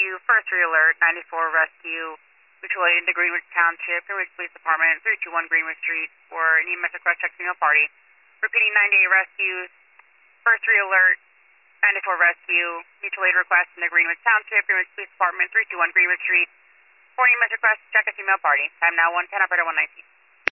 Rescue, first re-alert, 94 Rescue, mutual aid into Greenwich Township, Greenwich Police Department, 321 Greenwich Street, for an EMS request check female party. Repeating 98 Rescue, first re-alert, 94 Rescue, mutual aid request into Greenwich Township, Greenwich Police Department, 321 Greenwich Street, for an EMS request check a female party. Time now 110, operator 119.